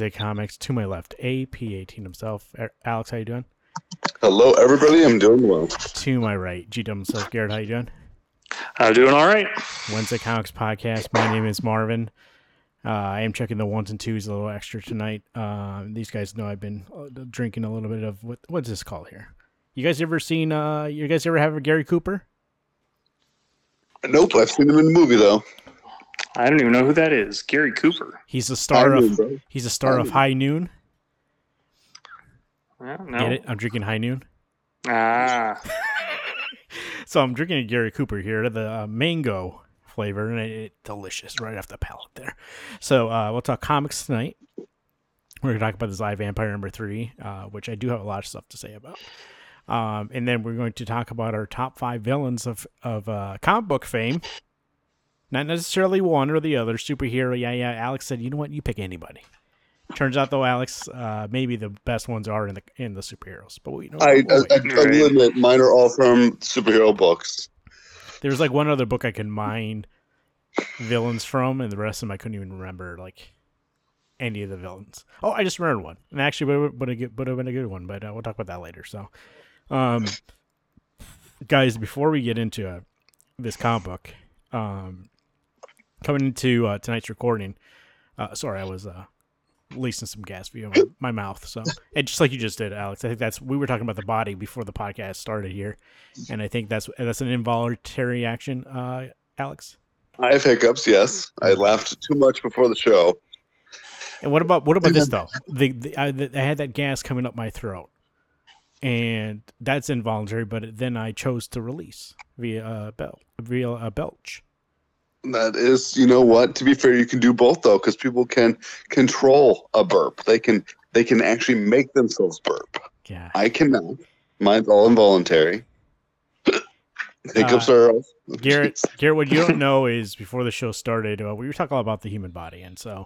Wednesday Comics. To my left, AP18 himself. Alex, how you doing? Hello, everybody. I'm doing well. To my right, GW himself. Garrett, how you doing? I'm doing all right. Wednesday Comics Podcast. My name is Marvin. I am checking the ones and twos a little extra tonight. These guys know I've been drinking a little bit of what's this called here? You guys ever seen? You guys ever have a Gary Cooper? Nope, I've seen him in the movie though. I don't even know who that is. Gary Cooper. He's the star High Noon, He's a star of High Noon. No. Get it? I'm drinking High Noon. Ah. So I'm drinking a Gary Cooper here, the mango flavor, and it's delicious right off the palate there. So we'll talk comics tonight. We're going to talk about the I, Vampire #3, which I do have a lot of stuff to say about. And then we're going to talk about our top 5 villains of comic book fame. Not necessarily one or the other. Superhero, yeah. Alex said, you know what? You pick anybody. Turns out, though, Alex, maybe the best ones are in the superheroes. But I will admit, mine are all from superhero books. There's like one other book I can mine villains from, and the rest of them I couldn't even remember like any of the villains. Oh, I just remembered one, and actually would have been a good one, but we'll talk about that later. So, guys, before we get into this comic book, coming into tonight's recording, sorry, I was releasing some gas via my mouth. So, and just like you just did, Alex, I think we were talking about the body before the podcast started here, and I think that's an involuntary action, Alex. I have hiccups. Yes, I laughed too much before the show. And what about this though? I had that gas coming up my throat, and that's involuntary. But then I chose to release via a belch. That is, you know what? To be fair, you can do both though, because people can control a burp. They can actually make themselves burp. Yeah, I cannot. Mine's all involuntary. Hiccups are. Garrett, what you don't know is before the show started, we were talking all about the human body, and so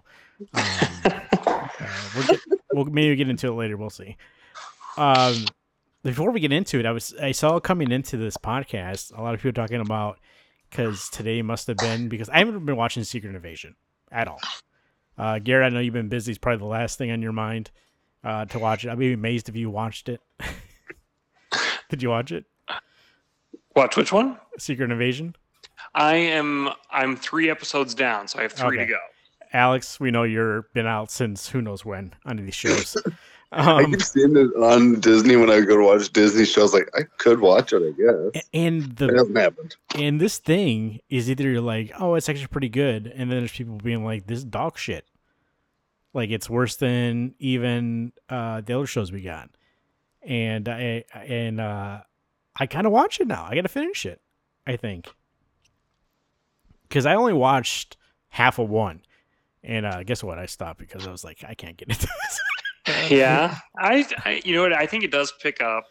we'll maybe get into it later. We'll see. Before we get into it, I saw coming into this podcast a lot of people talking about. Because today must have been because I haven't been watching Secret Invasion at all. Garrett, I know you've been busy. It's probably the last thing on your mind to watch it. I'd be amazed if you watched it. Did you watch it? Watch which one? Secret Invasion. I'm 3 episodes down, so I have 3 to go. Alex, we know you've been out since who knows when on these shows. I keep seeing it on Disney when I go to watch Disney shows. Like I could watch it, I guess. And it hasn't happened. And this thing is either you're like, oh, it's actually pretty good, and then there's people being like, this is dog shit. Like it's worse than even the other shows we got. And I kind of watch it now. I got to finish it. I think because I only watched half of one, and guess what? I stopped because I was like, I can't get into this. Yeah, I you know what? I think it does pick up,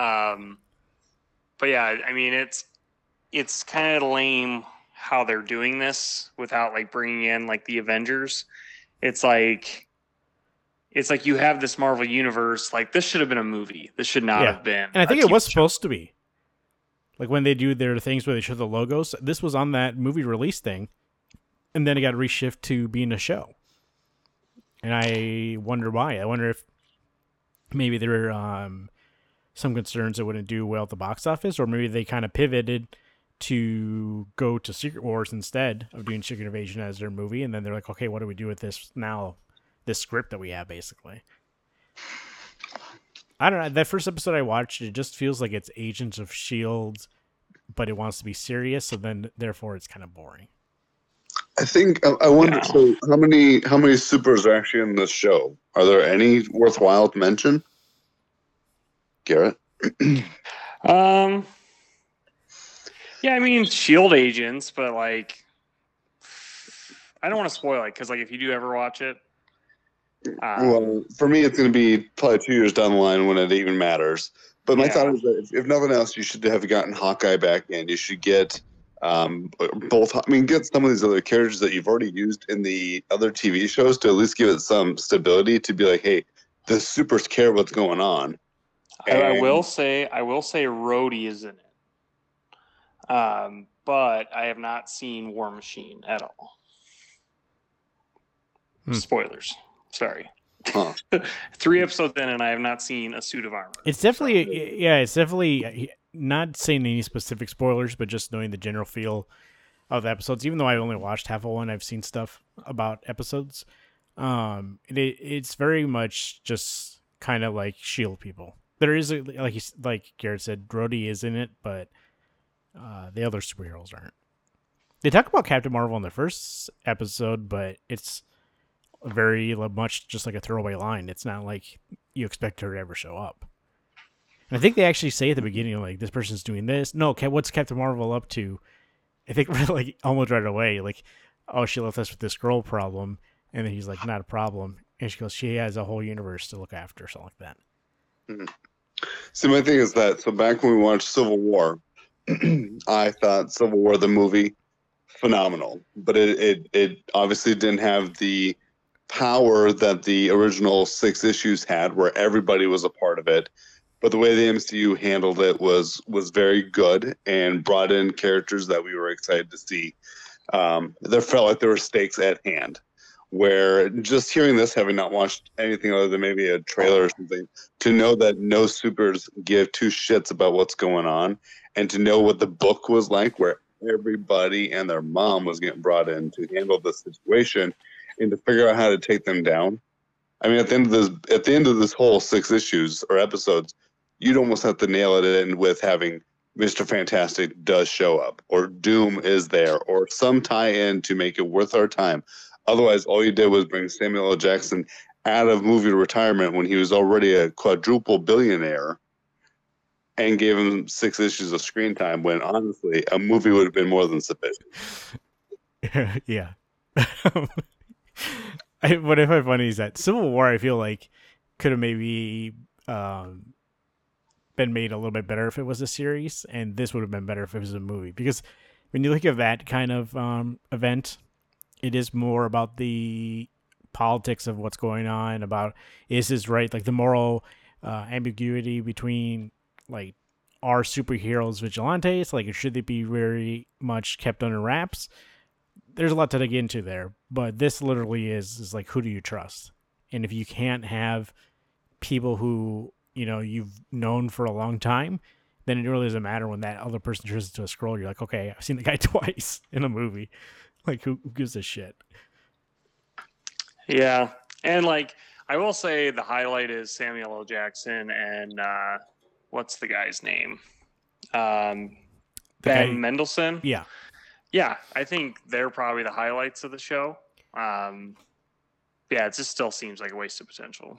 but yeah, I mean it's kind of lame how they're doing this without like bringing in like the Avengers. It's like you have this Marvel universe. Like this should have been a movie. This should not have been. And I think it was supposed to be. Like when they do their things where they show the logos, this was on that movie release thing, and then it got reshifted to being a show. And I wonder why. I wonder if maybe there were some concerns it wouldn't do well at the box office, or maybe they kind of pivoted to go to Secret Wars instead of doing Secret Invasion as their movie. And then they're like, okay, what do we do with this now, this script that we have, basically? I don't know. That first episode I watched, it just feels like it's Agents of S.H.I.E.L.D., but it wants to be serious, so then therefore it's kind of boring. I think I wonder. Yeah. So how many supers are actually in this show? Are there any worthwhile to mention? Garrett. Yeah, I mean S.H.I.E.L.D. agents, but like I don't want to spoil it because like if you do ever watch it. Well, for me, it's going to be probably 2 years down the line when it even matters. But my thought is that if nothing else, you should have gotten Hawkeye back in. You should get. Both. I mean, get some of these other characters that you've already used in the other TV shows to at least give it some stability. To be like, hey, the supers care what's going on. I will say Rhodey is in it, but I have not seen War Machine at all. Spoilers. Sorry. Huh. 3 episodes in, and I have not seen a suit of armor. It's definitely not saying any specific spoilers, but just knowing the general feel of the episodes. Even though I only watched half of one, I've seen stuff about episodes. It's very much just kind of like Shield people. There is like Garrett said, Rhodey is in it, but the other superheroes aren't. They talk about Captain Marvel in the first episode, but it's very much just like a throwaway line. It's not like you expect her to ever show up. And I think they actually say at the beginning, like, this person's doing this. No, what's Captain Marvel up to? I think like almost right away, like, oh, she left us with this girl problem. And then he's like, not a problem. And she goes, she has a whole universe to look after, something like that. Mm-hmm. See, my thing is that, so back when we watched Civil War, I thought Civil War, the movie, phenomenal. But it obviously didn't have the power that the original 6 issues had, where everybody was a part of it. But the way the MCU handled it was very good and brought in characters that we were excited to see. There felt like there were stakes at hand, where just hearing this, having not watched anything other than maybe a trailer or something, to know that no supers give 2 shits about what's going on, and to know what the book was like, where everybody and their mom was getting brought in to handle the situation and to figure out how to take them down. I mean, at the end of this whole 6 issues or episodes, you'd almost have to nail it in with having Mr. Fantastic does show up, or Doom is there, or some tie-in to make it worth our time. Otherwise, all you did was bring Samuel L. Jackson out of movie retirement when he was already a quadruple billionaire, and gave him 6 issues of screen time, when honestly, a movie would have been more than sufficient. Yeah. What I find funny is that Civil War, I feel like, could have maybe been made a little bit better if it was a series, and this would have been better if it was a movie. Because when you look at that kind of event, it is more about the politics of what's going on, about is this right, like the moral ambiguity between, like, are superheroes vigilantes, like, should they be very much kept under wraps? There's a lot to dig into there, but this literally is like, who do you trust? And if you can't have people who, you know, you've known for a long time, then it really doesn't matter when that other person turns into a scroll. You're like, okay, I've seen the guy twice in a movie. Like, who gives a shit? Yeah. And, like, I will say the highlight is Samuel L. Jackson and what's the guy's name? Ben Mendelsohn. Yeah. Yeah, I think they're probably the highlights of the show. Yeah, it just still seems like a waste of potential.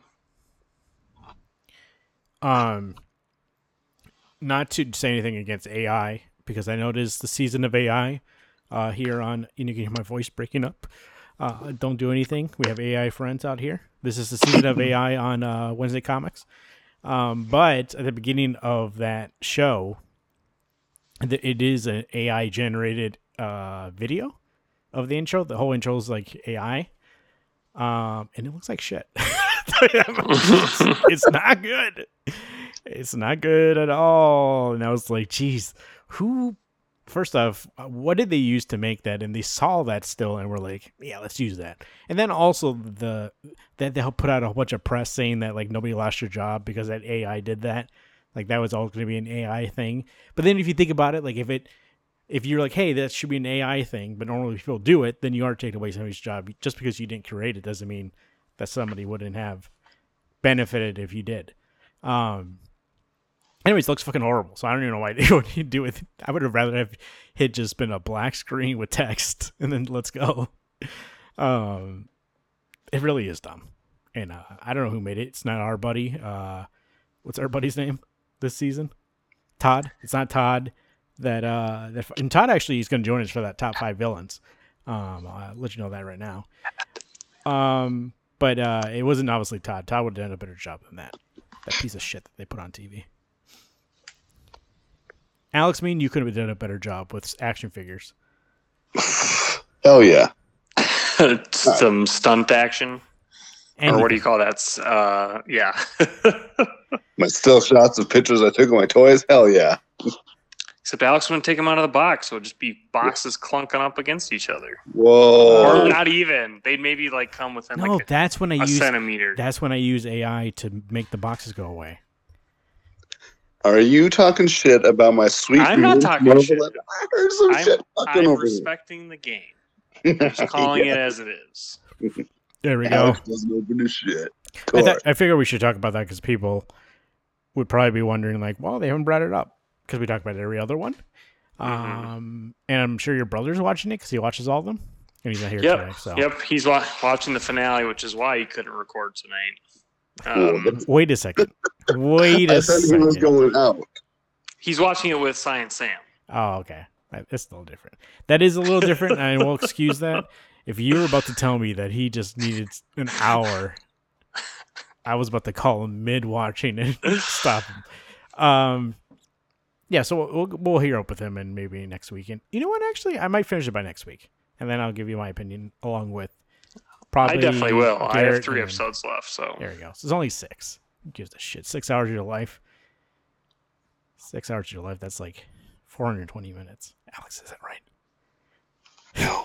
Not to say anything against AI, because I know it is the season of AI here on, and you can hear my voice breaking up. Don't do anything. We have AI friends out here. This is the season of AI on Wednesday Comics. But at the beginning of that show, it is an AI generated video of the intro. The whole intro is like AI, and it looks like shit. It's not good. It's not good at all. And I was like, geez, who? First off, what did they use to make that? And they saw that still, and were like, yeah, let's use that. And then also that they'll put out a bunch of press saying that, like, nobody lost your job because that AI did that. Like, that was all going to be an AI thing. But then if you think about it, like, if you're like, hey, that should be an AI thing, but normally people do it, then you are taking away somebody's job. Just because you didn't create it doesn't mean that somebody wouldn't have benefited if you did. Anyways, it looks fucking horrible. So I don't even know why they would do it. I would have rather have it just been a black screen with text and then let's go. It really is dumb. And I don't know who made it. It's not our buddy. What's our buddy's name this season? Todd. It's not Todd. And Todd actually is going to join us for that top 5 villains. I'll let you know that right now. But it wasn't obviously Todd. Todd would have done a better job than that. That piece of shit that they put on TV. Alex, you could have done a better job with action figures. Hell yeah. Some stunt action. Or what do you call that? Yeah. My still shots of pictures I took of my toys? Hell yeah. Except Alex wouldn't take them out of the box, so it'd just be boxes clunking up against each other. Whoa! Or not even. They'd maybe like come within like that's when I a use centimeter. That's when I use AI to make the boxes go away. Are you talking shit about my sweet? I'm not talking shit. I heard some shit talking I'm over respecting the game. I'm just calling it as it is. There we go. Alex doesn't open his shit. I figure we should talk about that because people would probably be wondering, like, well, they haven't brought it up because we talk about every other one. And I'm sure your brother's watching it because he watches all of them, and he's not here today. So. Yep, he's watching the finale, which is why he couldn't record tonight. Wait a second. Wait a second. He was going out. He's watching it with Science Sam. Oh, okay. That's a little different. That is a little different, and I will excuse that. If you were about to tell me that he just needed an hour, I was about to call him mid-watching and stop him. Yeah, so we'll hear up with him and maybe next week. And you know what? Actually, I might finish it by next week, and then I'll give you my opinion along with probably. I definitely will. Garrett, I have 3 episodes left, so there you go. So it's only 6. Who gives a shit? 6 hours of your life. 6 hours of your life. That's like 420 minutes. Alex, is that right? No.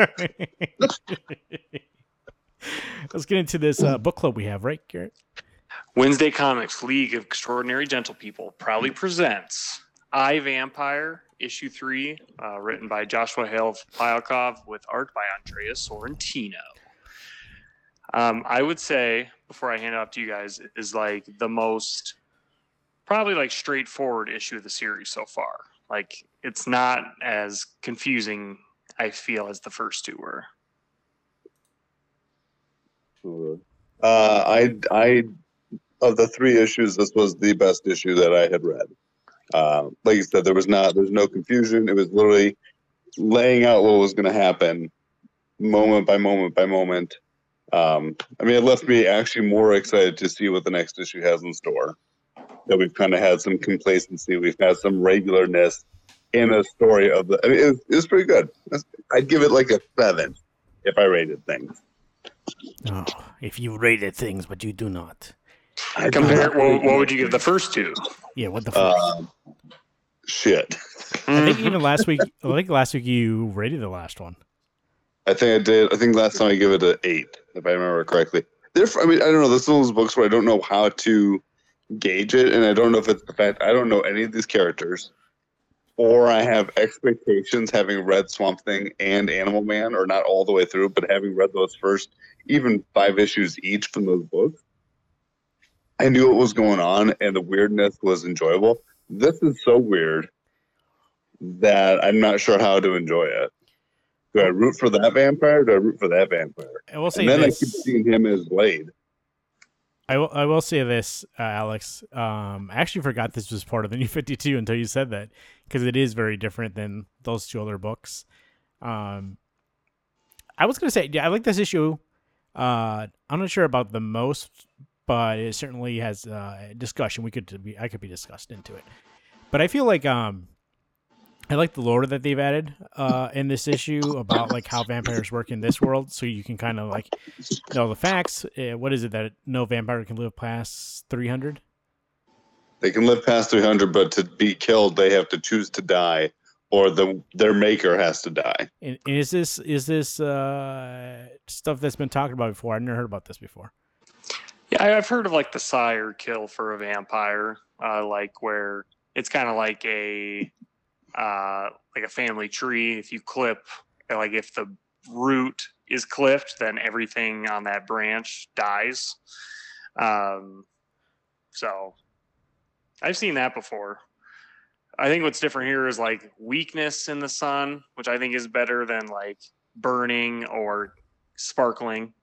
Let's get into this book club we have, right, Garrett? Wednesday Comics League of Extraordinary Gentle People proudly presents I, Vampire, Issue 3, written by Joshua Hale Fialkov with art by Andrea Sorrentino. I would say, before I hand it off to you guys, is like the most probably like straightforward issue of the series so far. Like, it's not as confusing, I feel, as the first 2 were. I of the 3 issues, this was the best issue that I had read. Like you said, there's no confusion. It was literally laying out what was going to happen, moment by moment by moment. I mean, it left me actually more excited to see what the next issue has in store. That we've kind of had some complacency, we've had some regularness in a story of the. I mean, it was pretty good. I'd give it like a 7 if I rated things. Oh, if you rated things, but you do not. What would you give the first 2? Yeah, what the fuck? Shit. I think even last week, you rated the last one. I think I did. I think last time I gave it an 8, if I remember correctly. I mean, I don't know. This is one of those books where I don't know how to gauge it, and I don't know if it's the fact I don't know any of these characters, or I have expectations having read Swamp Thing and Animal Man, or not all the way through, but having read those first even 5 issues each from those books. I knew what was going on, and the weirdness was enjoyable. This is so weird that I'm not sure how to enjoy it. Do I root for that vampire? Or do I root for that vampire? I will say and then this. I keep seeing him as Blade. I will say this, Alex. I actually forgot this was part of the New 52 until you said that, because it is very different than those 2 other books. I was going to say, yeah, I like this issue. I'm not sure about the most, but it certainly has discussion. I could be discussed into it, but I feel like I like the lore that they've added in this issue about like how vampires work in this world, so you can kind of like know the facts. What is it that no vampire can live past 300? They can live past 300, but to be killed, they have to choose to die, or their maker has to die. And is this stuff that's been talked about before? I've never heard about this before. Yeah, I've heard of like the sire kill for a vampire, like where it's kind of like a family tree. If you clip, like if the root is clipped, then everything on that branch dies. So I've seen that before. I think what's different here is like weakness in the sun, which I think is better than like burning or sparkling.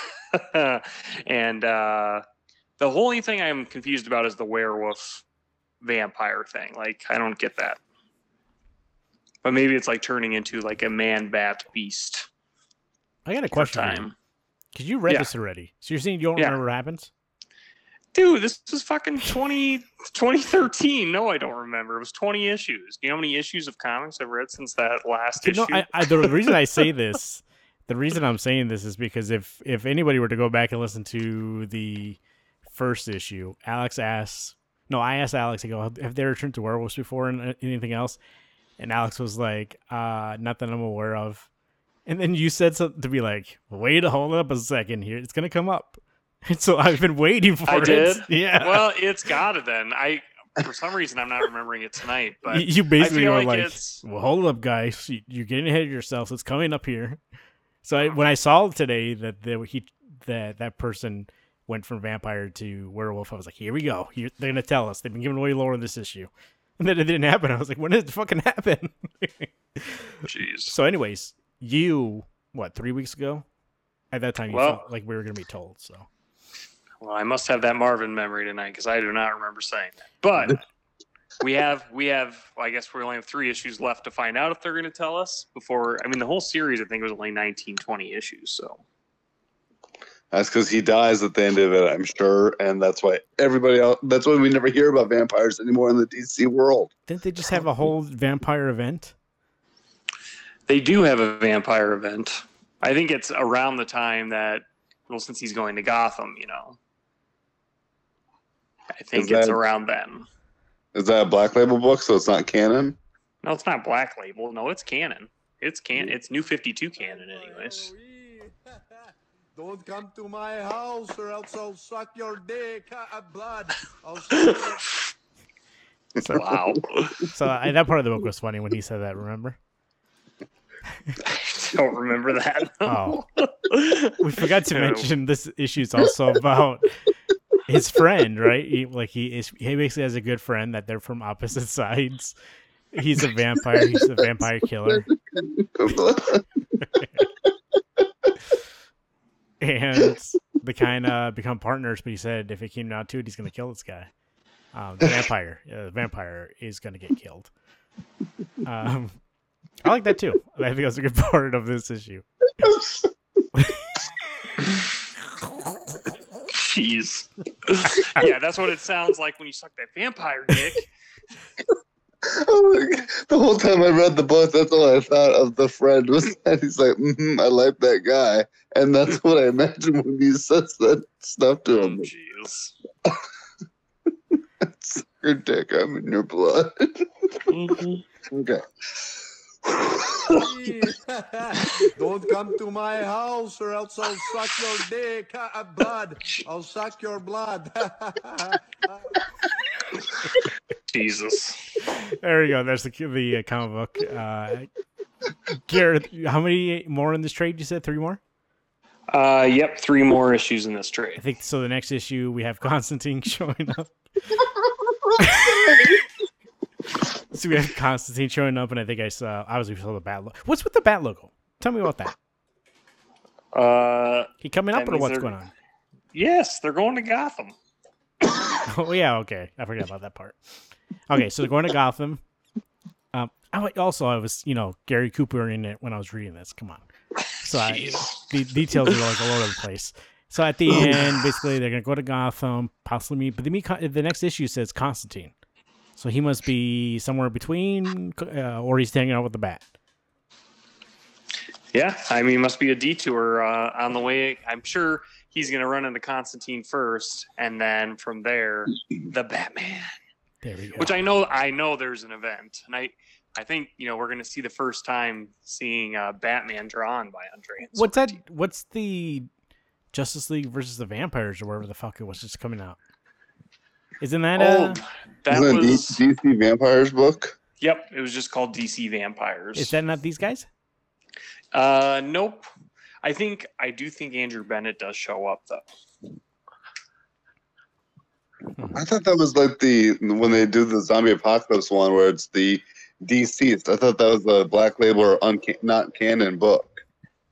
And the only thing I'm confused about is the werewolf vampire thing. Like, I don't get that. But maybe it's like turning into like a man-bat beast. I got a question. Because you read this already. So you're saying you don't remember what happens? Dude, this was fucking 2013. No, I don't remember. It was 20 issues. Do you know how many issues of comics I've read since that last issue? The reason I say this, the reason I'm saying this is because if anybody were to go back and listen to the first issue, Alex asks No, I asked Alex, I go, have they returned to werewolves before and anything else? And Alex was like, not that I'm aware of. And then you said something to be like, wait, hold up a second here. It's going to come up. And so I've been waiting for it. I did? Yeah. Well, it's got to then. For some reason, I'm not remembering it tonight. But you basically were like, it's... well, hold up, guys. You're getting ahead of yourselves. It's coming up here. So when I saw today that that person went from vampire to werewolf, I was like, here we go. They're going to tell us. They've been giving away lore in this issue. And then it didn't happen. I was like, when did it fucking happen? Jeez. So anyways, 3 weeks ago? At that time, you felt like we were going to be told. So, well, I must have that Marvin memory tonight because I do not remember saying that. But we have. I guess we only have 3 issues left to find out if they're going to tell us before. I mean, the whole series I think was only 19, 20 issues. So that's because he dies at the end of it, I'm sure, and that's why everybody else. That's why we never hear about vampires anymore in the DC world. Didn't they just have a whole vampire event? They do have a vampire event. I think it's around the time that, well, since he's going to Gotham, I think it's around then. Is that a Black Label book, so it's not canon? No, it's not Black Label. No, it's canon. It's It's New 52 canon, anyways. Don't come to my house or else I'll suck your dick. Blood. I'll suck your... Wow. So that part of the book was funny when he said that, remember? I don't remember that. Oh. We forgot to mention this issue is also about his friend, right? He basically has a good friend that they're from opposite sides. He's a vampire. He's a vampire killer. And they kind of become partners, but he said if it came down to it, he's going to kill this guy. The vampire is going to get killed. I like that too. I think that's a good part of this issue. Jeez. Yeah, that's what it sounds like when you suck that vampire dick. Oh, the whole time I read the book, that's all I thought of the friend was that he's like, I like that guy. And that's what I imagine when he says that stuff to him. Jeez. Suck your dick, I'm in your blood. Okay. Don't come to my house or else I'll suck your dick. Blood. I'll suck your blood. Jesus. There we go. There's the comic book. Garrett, how many more in this trade? You said 3 more? Yep, 3 more issues in this trade. I think so. The next issue we have Constantine showing up. So we have Constantine showing up, and I think we saw the bat logo. What's with the bat logo? Tell me about that. He coming up or what's going on? Yes, they're going to Gotham. Oh yeah, okay. I forgot about that part. Okay, so they're going to Gotham. I was Gary Cooper in it when I was reading this. Come on. So the details are like all over the place. So at the end, basically, they're gonna go to Gotham, possibly meet. The next issue says Constantine. So he must be somewhere between, or he's hanging out with the bat. Yeah, I mean, it must be a detour on the way. I'm sure he's going to run into Constantine first, and then from there, the Batman. There we go. Which I know there's an event, and I think we're going to see the first time seeing Batman drawn by Andre. What's that? What's the Justice League versus the Vampires or wherever the fuck it was just coming out? Isn't that that was DC Vampires book? Yep, it was just called DC Vampires. Is that not these guys? Nope. I do think Andrew Bennett does show up though. I thought that was like when they do the zombie apocalypse one where it's the deceased. I thought that was a Black Label or not canon book.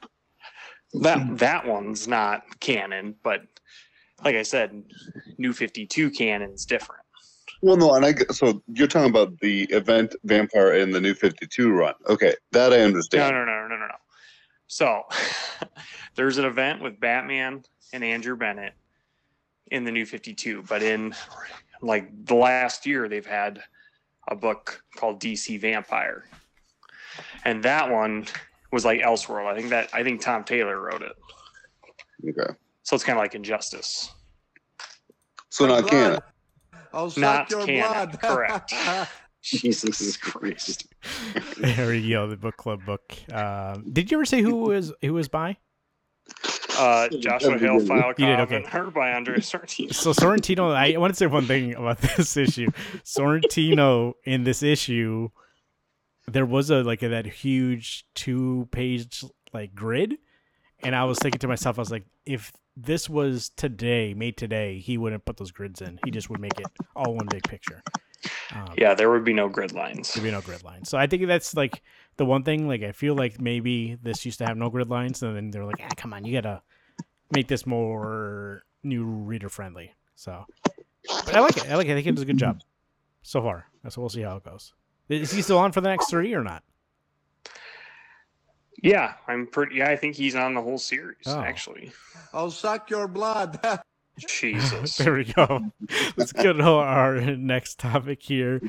That one's not canon, but like I said, New 52 canon's different. Well, no, so you're talking about the event Vampire in the New 52 run. Okay, that I understand. No. So there's an event with Batman and Andrew Bennett in the New 52, but in like the last year they've had a book called DC Vampire, and that one was like Elseworld. I think Tom Taylor wrote it. Okay. So it's kind of like Injustice. So not canon. I'll Not suck your canon. blood. Correct. Jesus Christ. There we go. The book club book. Did you ever say who was by? Joshua Hale, File You did, Cobb, okay. and her by Andrea Sorrentino. So Sorrentino, I want to say one thing about this issue. Sorrentino in this issue, there was that huge 2-page like grid, and I was thinking to myself, I was like, if this was made today, he wouldn't put those grids in. He just would make it all one big picture. Yeah, there would be no grid lines. There'd be no grid lines. So I think that's like the one thing. Like I feel like maybe this used to have no grid lines, and then they're like, come on, you gotta make this more new reader friendly. So, but I like it. I think it does a good job so far. So we'll see how it goes. Is he still on for the next 3 or not? Yeah, I think he's on the whole series, actually. I'll suck your blood. Jesus. There we go. Let's go to our next topic here.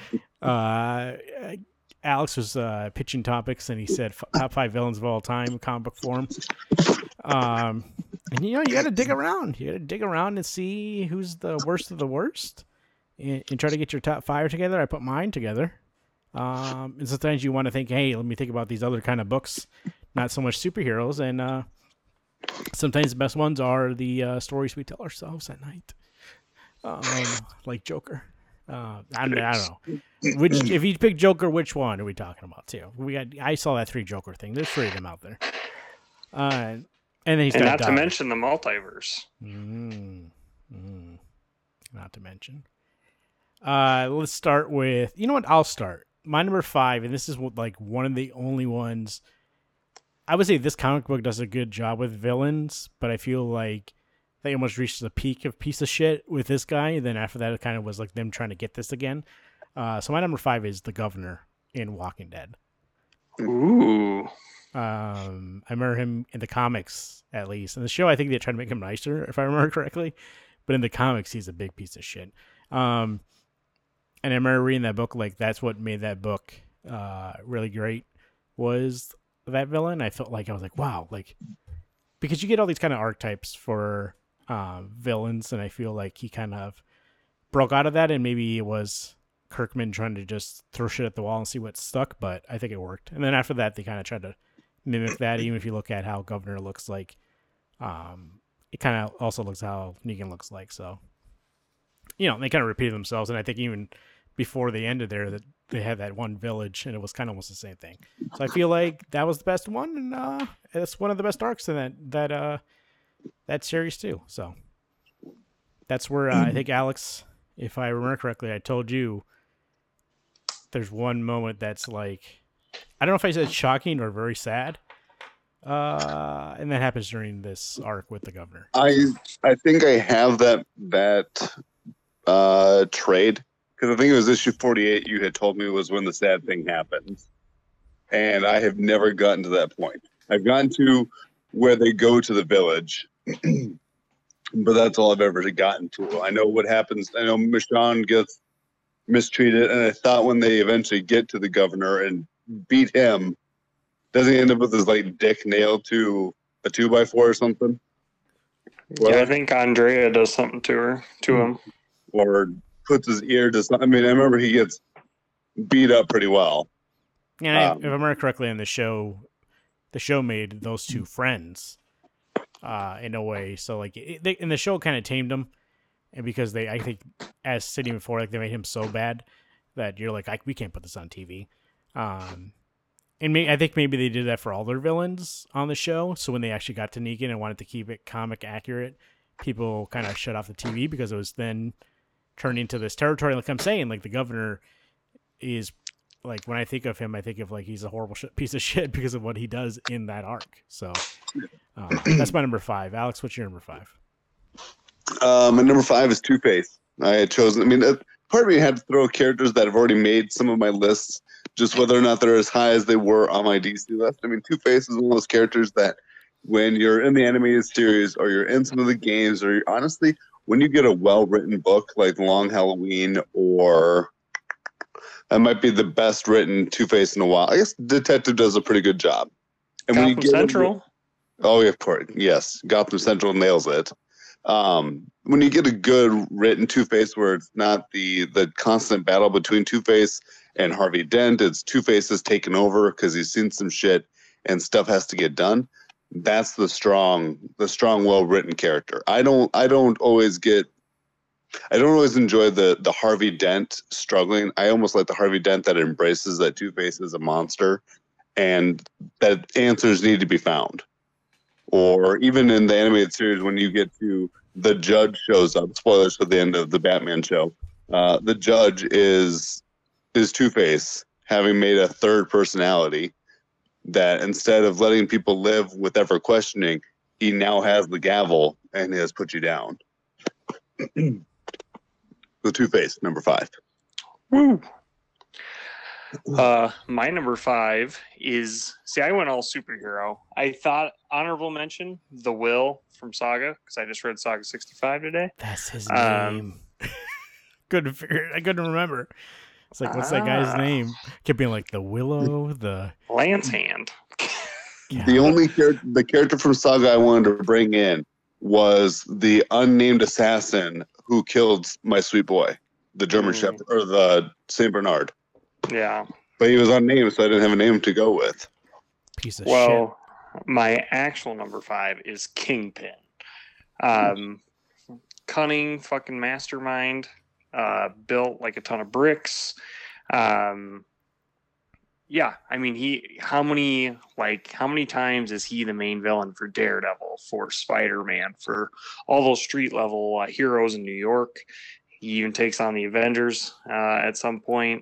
Alex was pitching topics, and he said top 5 villains of all time, comic book form. And you got to dig around. You got to dig around and see who's the worst of the worst, and try to get your top 5 together. I put mine together. And sometimes you want to think, hey, let me think about these other kind of books, not so much superheroes, and sometimes the best ones are the stories we tell ourselves at night, like Joker. I don't know. If you pick Joker, which one are we talking about too? I saw that 3 Joker thing. There's 3 of them out there. And then he's got to mention the multiverse. Not to mention. Let's start with. You know what? I'll start. My number 5, and this is like one of the only ones. I would say this comic book does a good job with villains, but I feel like they almost reached the peak of piece of shit with this guy. And then after that, it kind of was like them trying to get this again. So my number 5 is the Governor in Walking Dead. Ooh. I remember him in the comics, at least. In the show, I think they tried to make him nicer, if I remember correctly. But in the comics, he's a big piece of shit. And I remember reading that book, like, that's what made that book really great, was that villain. I felt like, I was like, wow, like, because you get all these kind of archetypes for villains, and I feel like he kind of broke out of that, and maybe it was Kirkman trying to just throw shit at the wall and see what stuck, but I think it worked. And then after that, they kind of tried to mimic that, even if you look at how Governor looks like. It kind of also looks how Negan looks like, so. They kind of repeated themselves, and I think even before they ended there, that they had that one village, and it was kind of almost the same thing. So I feel like that was the best one, and it's one of the best arcs in that series too. So that's where I think, Alex, if I remember correctly, I told you there's one moment that's like, I don't know if I said shocking or very sad. And that happens during this arc with the Governor. I think I have that trade, because I think it was issue 48 you had told me was when the sad thing happens, and I have never gotten to that point. I've gotten to where they go to the village, but that's all I've ever gotten to. I know what happens. I know Michonne gets mistreated, and I thought when they eventually get to the Governor and beat him, doesn't he end up with his dick nailed to a 2x4 or something? Yeah, I think Andrea does something to him. Or puts his ear to something. I mean, I remember he gets beat up pretty well. Yeah, if I remember correctly, in the show made those 2 friends in a way. So, in the show kind of tamed him. And because I think, as stated before, they made him so bad that you're like, we can't put this on TV. And I think maybe they did that for all their villains on the show. So when they actually got to Negan and wanted to keep it comic accurate, people kind of shut off the TV, because it was then turned into this territory. Like I'm saying, the Governor is, when I think of him, I think of he's a horrible piece of shit because of what he does in that arc. So that's my number 5. Alex, what's your number 5? My number 5 is Two-Face. I had chosen. I mean, part of me had to throw characters that have already made some of my lists, just whether or not they're as high as they were on my DC list. I mean, Two-Face is one of those characters that when you're in the animated series or you're in some of the games, or honestly, when you get a well-written book like Long Halloween, or that might be the best written Two-Face in a while. I guess Detective does a pretty good job. And Gotham Central. Oh, yeah, of course. Yes. Gotham Central nails it. when you get a good written Two-Face where it's not the constant battle between Two-Face and Harvey Dent, it's Two-Face has taken over because he's seen some shit and stuff has to get done. That's the strong, well-written character. I don't always enjoy the Harvey Dent struggling. I almost like the Harvey Dent that embraces that Two-Face is a monster and that answers need to be found. Or even in the animated series, when you get to the Judge shows up, spoilers for the end of the Batman show, the Judge is Two-Face, having made a third personality that instead of letting people live with ever questioning, he now has the gavel and has put you down. The Two-Face, number 5. Woo. My number 5 is, I went all superhero. I thought honorable mention, The Will from Saga, because I just read Saga 65 today. That's his name. I couldn't remember. It's like, what's that guy's name? Kept being like the Willow, the Lance Hand. Yeah. The character from Saga I wanted to bring in was the unnamed assassin who killed my sweet boy, the German Shepherd or the Saint Bernard. Yeah, but he was unnamed, so I didn't have a name to go with. Piece of shit. My actual number 5 is Kingpin. Cunning fucking mastermind. Built like a ton of bricks. Yeah, I mean, how many times is he the main villain for Daredevil, for Spider-Man, for all those street level heroes in New York? He even takes on the Avengers at some point.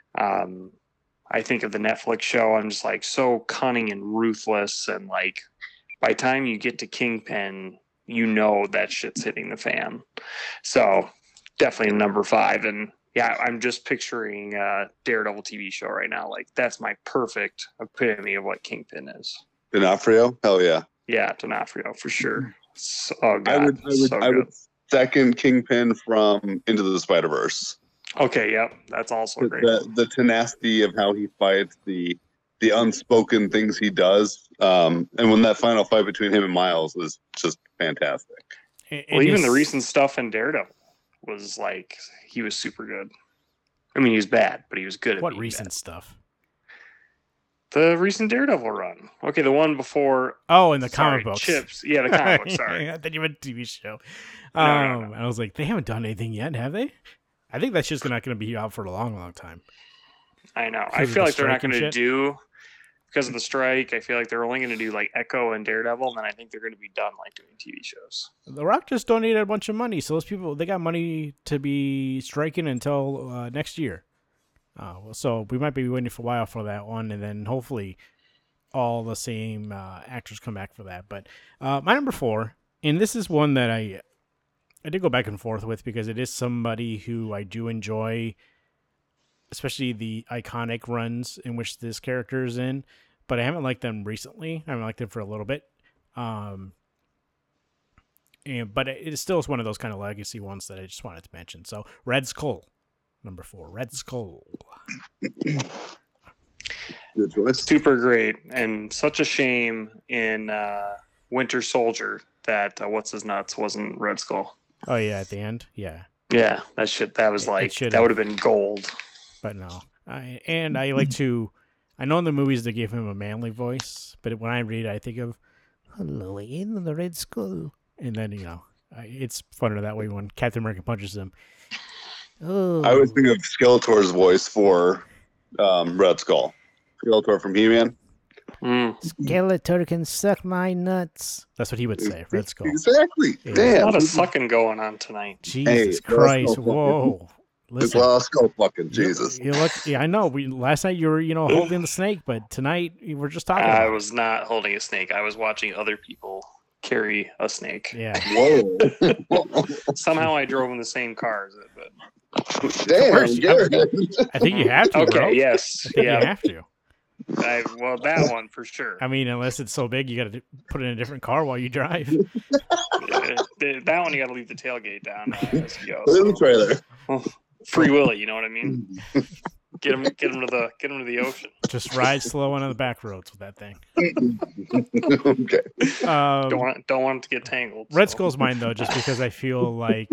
I think of the Netflix show, I'm just like so cunning and ruthless, and like by the time you get to Kingpin, you know that shit's hitting the fan. So definitely number 5. And yeah, I'm just picturing Daredevil TV show right now. Like that's my perfect epitome of what Kingpin is. D'Onofrio? Hell yeah. Yeah, D'Onofrio for sure. Oh god, I would second Kingpin from Into the Spider-Verse. Okay, yep, that's also great. The tenacity of how he fights, the unspoken things he does, and when that final fight between him and Miles was just fantastic. Even the recent stuff in Daredevil was like, he was super good. I mean, he was bad, but he was good at what recent stuff? The recent Daredevil run. Okay, the one before. Oh, in the comic books. Chips. Yeah, the comic books. Sorry. I thought you meant TV show. No. I was like, they haven't done anything yet, have they? I think that's just not going to be out for a long, long time. I know. I feel like they're not going to do, because of the strike, I feel like they're only going to do like Echo and Daredevil, and then I think they're going to be done like doing TV shows. The Rock just donated a bunch of money, so those people, they got money to be striking until next year. So we might be waiting for a while for that one, and then hopefully all the same actors come back for that. But my number 4, and this is one that I did go back and forth with because it is somebody who I do enjoy, especially the iconic runs in which this character is in, but I haven't liked them recently. I haven't liked them for a little bit. But it still is one of those kind of legacy ones that I just wanted to mention. So Red Skull, number 4, Red Skull. Good choice. Super great, and such a shame in Winter Soldier that what's his nuts wasn't Red Skull. Oh yeah, at the end, yeah. Yeah, that was like that would have been gold. But no, I like to. I know in the movies they gave him a manly voice, but when I read it, I think of "Hello, in the Red Skull," and then it's funner that way when Captain America punches him. Oh, I always think of Skeletor's voice for Red Skull. Skeletor from He-Man. Skeletor can suck my nuts. That's what he would say, Red Skull. Exactly. Yeah. Damn. A lot of sucking going on tonight. Jesus Christ! Whoa. Listen, It's skull fucking Jesus. You look, yeah, I know. Last night you were, holding the snake, but tonight we're just talking. I was not holding a snake. I was watching other people carry a snake. Yeah. Whoa. Somehow I drove in the same car as it, but Damn, Garrett. I think you have to. okay, bro. yes, You yeah. have to. Well, that one for sure. I mean, unless it's so big, you got to put it in a different car while you drive. That one you got to leave the tailgate down as you go. Put it in the trailer. Free Willy, you know what I mean? Get him to the ocean. Just ride slow on the back roads with that thing. Okay. Don't want him to get tangled. Red so. Skull's mine though, just because I feel like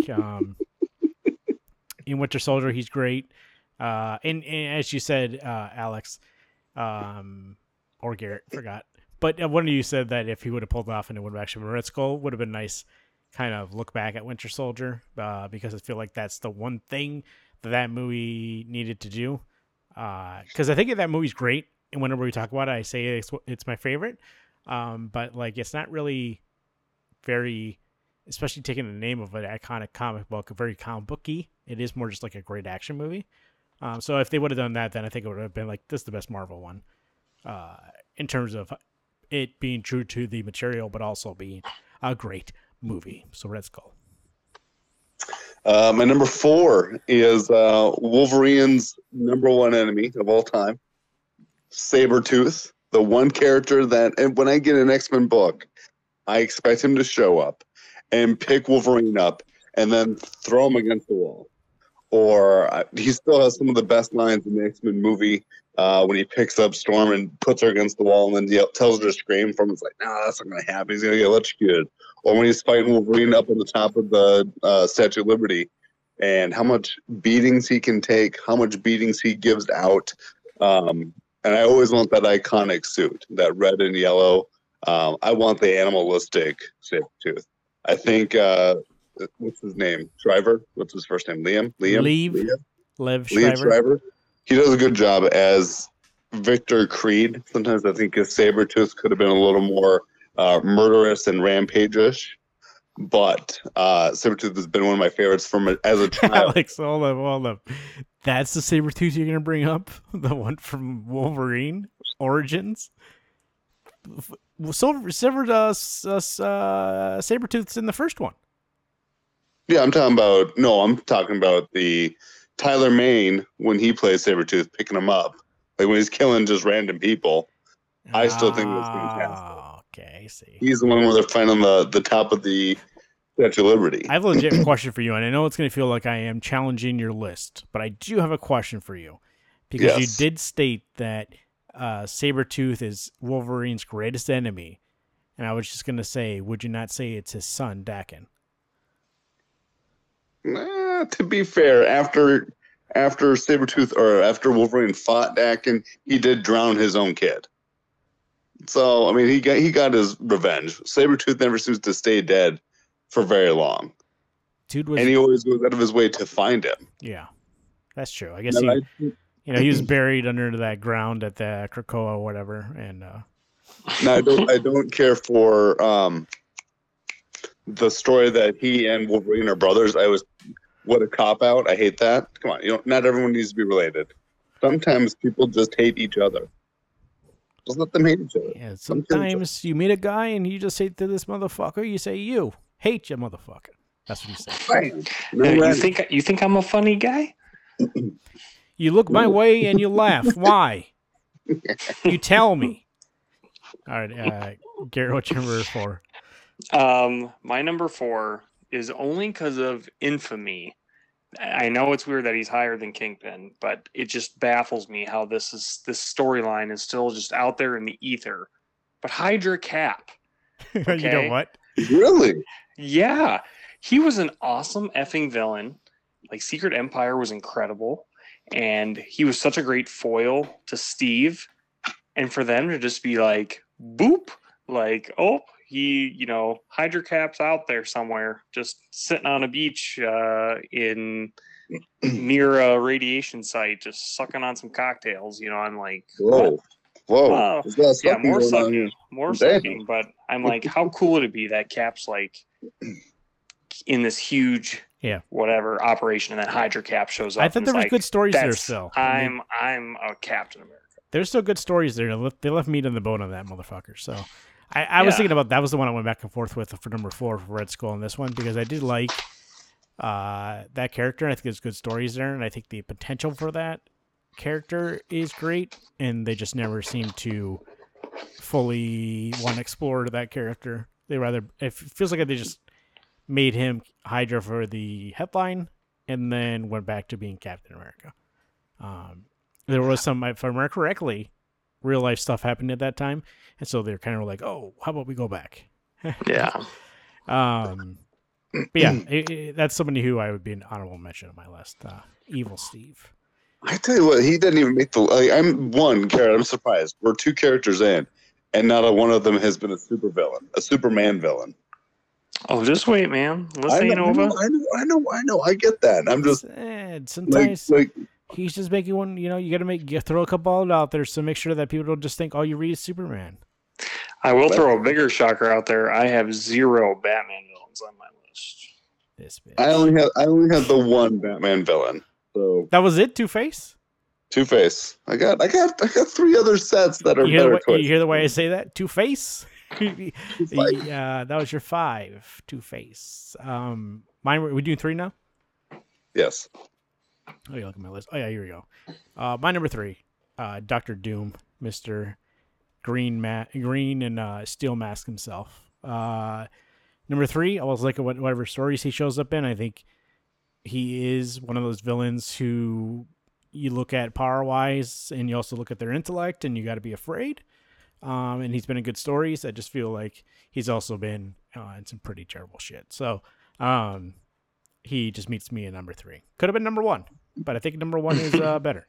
in Winter Soldier he's great. And as you said, Alex, or Garrett, forgot. But one of you said that if he would have pulled off and it would have actually been Red Skull, would have been nice. Kind of look back at Winter Soldier because I feel like that's the one thing that movie needed to do. Because I think that movie's great, and whenever we talk about it, I say it's my favorite. But like, it's not really very, especially taking the name of an iconic comic book, very comic booky. It is more just like a great action movie. So if they would have done that, then I think it would have been like, this is the best Marvel one, in terms of it being true to the material, but also being a great movie. So Red Skull. My number 4 is Wolverine's number 1 enemy of all time, Sabretooth, the one character that, and when I get an X-Men book, I expect him to show up and pick Wolverine up and then throw him against the wall. Or he still has some of the best lines in the X-Men movie when he picks up Storm and puts her against the wall and then tells her to scream from him. It's like, no, that's not going to happen. He's going to get electrocuted. Or when he's fighting Wolverine up on the top of the Statue of Liberty, and how much beatings he can take, how much beatings he gives out. And I always want that iconic suit, that red and yellow. I want the animalistic Sabretooth. I think, what's his name? Shriver? What's his first name? Liam? Liv Shriver. He does a good job as Victor Creed. Sometimes I think his Sabretooth could have been a little more murderous and rampage-ish. But Sabretooth has been one of my favorites as a child. Alex, hold up. That's the Sabretooth you're going to bring up? The one from Wolverine Origins? Sabretooth's in the first one. Yeah, I'm talking about the Tyler Mane when he plays Sabretooth, picking him up. Like when he's killing just random people. I still think that's fantastic. Okay, I see. He's the one where they're fighting on the top of the Statue of Liberty. I have a legit question for you, and I know it's going to feel like I am challenging your list, but I do have a question for you. Because you did state that Sabretooth is Wolverine's greatest enemy. And I was just going to say, would you not say it's his son, Daken? To be fair, after Sabretooth, or after Wolverine fought Daken, he did drown his own kid. So, I mean, he got his revenge. Sabretooth never seems to stay dead for very long. And he always goes out of his way to find him. Yeah, that's true. I guess he was buried under that ground at the Krakoa or whatever. And no, I don't care for the story that he and Wolverine are brothers. What a cop out. I hate that. Come on, not everyone needs to be related. Sometimes people just hate each other. Just let them hate each other. Yeah, sometimes you meet a guy and you just say to this motherfucker, you say, you hate your motherfucker. That's what you say. Right. You think I'm a funny guy? You look my way and you laugh. Why? You tell me. All right, Garrett, what's your number 4? My number 4 is only because of infamy. I know it's weird that he's higher than Kingpin, but it just baffles me how this storyline is still just out there in the ether. But Hydra Cap. Okay? You know what? Really? Yeah. He was an awesome effing villain. Like, Secret Empire was incredible. And he was such a great foil to Steve. And for them to just be like, boop, like, oh, Hydra Cap's out there somewhere, just sitting on a beach near a radiation site, just sucking on some cocktails. I'm like, whoa. Yeah, more sucking. But I'm like, how cool would it be that Cap's like in this huge whatever operation, and then Hydra Cap shows up. I thought there was good stories there still. I'm a Captain America. There's still good stories there. They left meat on the bone on that motherfucker. So I was thinking about that was the one I went back and forth with for number 4 for Red Skull in this one, because I did like that character. I think there's good stories there, and I think the potential for that character is great, and they just never seem to fully want to explore that character. It feels like they just made him Hydra for the headline and then went back to being Captain America. there was some, if I remember correctly, real life stuff happened at that time, and so they're kind of like, oh, how about we go back? Yeah. But yeah, that's somebody who I would be an honorable mention on my list. Evil Steve. I tell you what, he didn't even make the. Like, I'm surprised. We're 2 characters in, and not one of them has been a Superman villain. Oh, just wait, man. Let's say Nova. I know. I get that. I'm just sometimes he's just making one. You know, you got to throw a couple out there, so make sure that people don't just think all you read is Superman. I will throw a bigger shocker out there. I have 0 Batman villains on my list. This bitch. I only have the one Batman villain. So that was it. Two-Face. Two-Face. I got 3 other sets that are better. You hear the way I say that? Two-Face. That was your 5. Two-Face. Mine. We doing 3 now? Yes. Oh, you look at my list. Oh yeah, here we go. My number 3, Dr. Doom, Mr. Green and Steel Mask himself. Number 3, I was like whatever stories he shows up in. I think he is one of those villains who you look at power-wise, and you also look at their intellect, and you got to be afraid. And he's been in good stories. I just feel like he's also been in some pretty terrible shit. So he just meets me at number 3. Could have been number 1, but I think number 1 is better.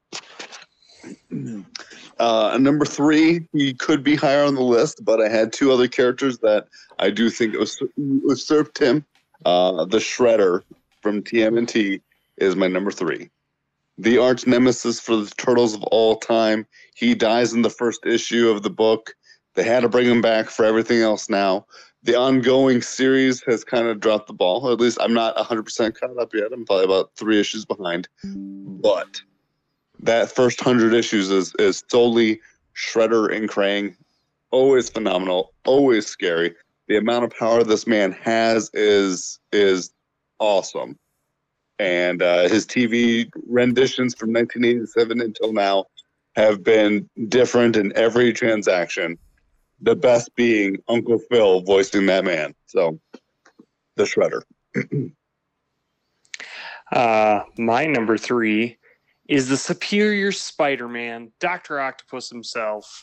Number 3, he could be higher on the list, but I had 2 other characters that I do think usurped him. The Shredder from TMNT is my number 3. The arch nemesis for the Turtles of all time. He dies in the first issue of the book. They had to bring him back for everything else now. The ongoing series has kind of dropped the ball. At least I'm not 100% caught up yet. I'm probably about 3 issues behind. But that first 100 issues is solely Shredder and Krang. Always phenomenal. Always scary. The amount of power this man has is awesome. And his TV renditions from 1987 until now have been different in every transaction. The best being Uncle Phil voicing that man. So, the Shredder. My number 3 is the superior Spider-Man, Dr. Octopus himself.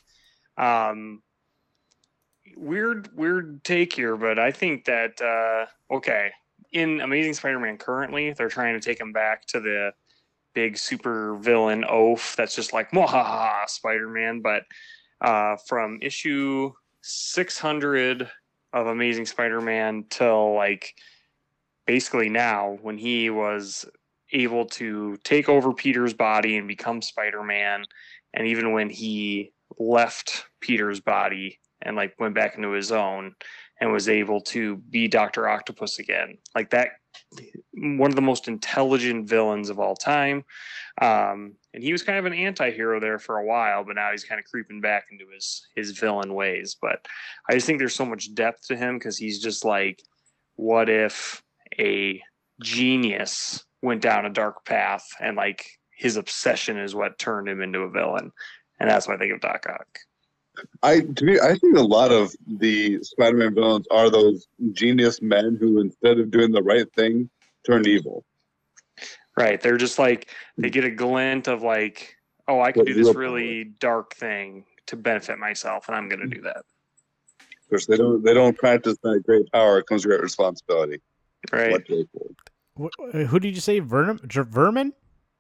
Weird take here, but I think that, okay, in Amazing Spider-Man currently, they're trying to take him back to the big super villain oaf that's just like, mwahaha, Spider-Man. But from issue 600 of Amazing Spider-Man till like basically now, when he was able to take over Peter's body and become Spider-Man, and even when he left Peter's body and like went back into his own and was able to be Dr. Octopus again, like that, one of the most intelligent villains of all time. And he was kind of an anti-hero there for a while, but now he's kind of creeping back into his villain ways. But I just think there's so much depth to him, because he's just like, what if a genius went down a dark path, and like his obsession is what turned him into a villain? And that's why I think of Doc Ock. I think a lot of the Spider-Man villains are those genius men who, instead of doing the right thing, turned evil. Right. They're just like, they get a glint of like, oh, I can do this really dark thing to benefit myself, and I'm going to do that. Of course, they don't practice that great power. It comes with great responsibility. Right. Who did you say? Vermin? Vermin.